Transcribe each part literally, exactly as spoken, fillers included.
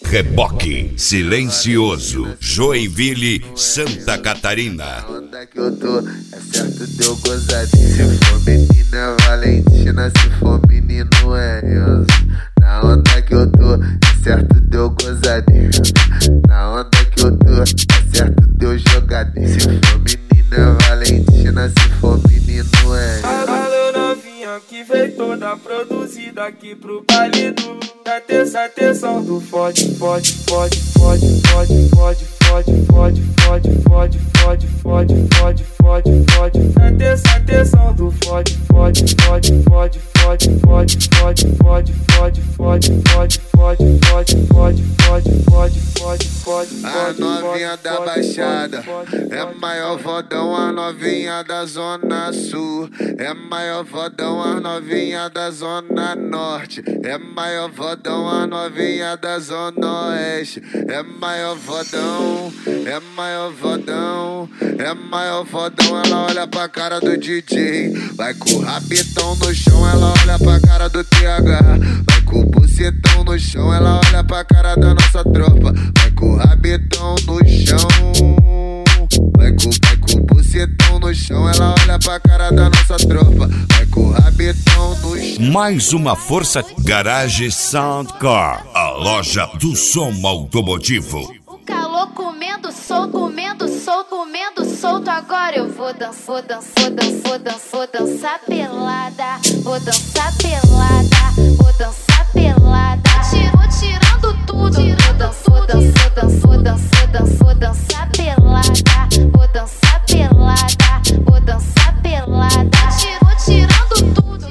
Reboque Silencioso, Joinville, Santa Catarina. Na onda que eu tô, é certo deu gozadinho. Se for menina é Valentina, se for menino é Enzo. Na onda que eu tô, é certo deu gozadinho. Na onda que eu tô, é certo deu jogadinho. Se for menina é Valentina, se for menino é Enzo. Alô novinha que veio toda produzida aqui pro baile do da terça atenção do fode, fode, fode, fode, fode, fode, fode, fode, fode, fode, fode, fode, fode, fode, fode, da terça atenção do fode, fode, fode, fode, fode, fode, fode, fode, fode, fode, fode, fode, fode, fode, fode, fode, fode, fode. A novinha da Baixada é maior vodão, a novinha da Zona Sul é maior vodão, a novinha da Zona Norte é maior vodão, a novinha da Zona Oeste é maior vodão, é maior vodão, é maior vodão. Ela olha pra cara do D J, vai com o rabitão no chão. Ela olha pra cara do T H, vai com o bucetão no chão. Ela olha pra cara da nossa tropa, vai com o rabitão no chão. Vai com, vai com o bucetão no chão. Ela olha pra cara da nossa tropa, vai com o rabitão no chão. Mais uma força. Garage Soundcar, a loja do som automotivo. O calor comendo solto, comendo solto, comendo solto. Agora eu vou dançar, vou dançar, vou dançar, vou dançar, vou dançar pelada. Vou dançar pelada, vou dançar pelada. Vou tirando tudo. Vou dançar, vou dançar, vou dançar, vou dançar, vou dançar pelada. Vou dançar pelada, vou dançar pelada. Vou tirando tudo.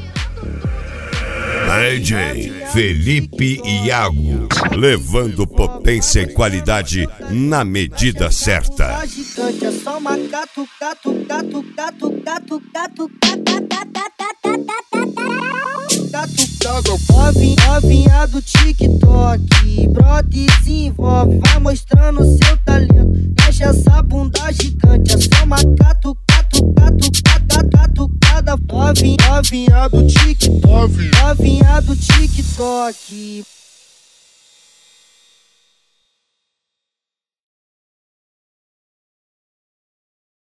D J Felipe Iago, levando potência e qualidade na medida certa. Gigante é só uma gato, gato, gato, gato, gato, gato, gato, novinha, novinha do TikTok, brota e se envolve, vai mostrando seu talento. Enche essa bunda gigante, é só uma gato, gato, gato, gato, gato, cada novinha, novinha do TikTok, novinha do TikTok.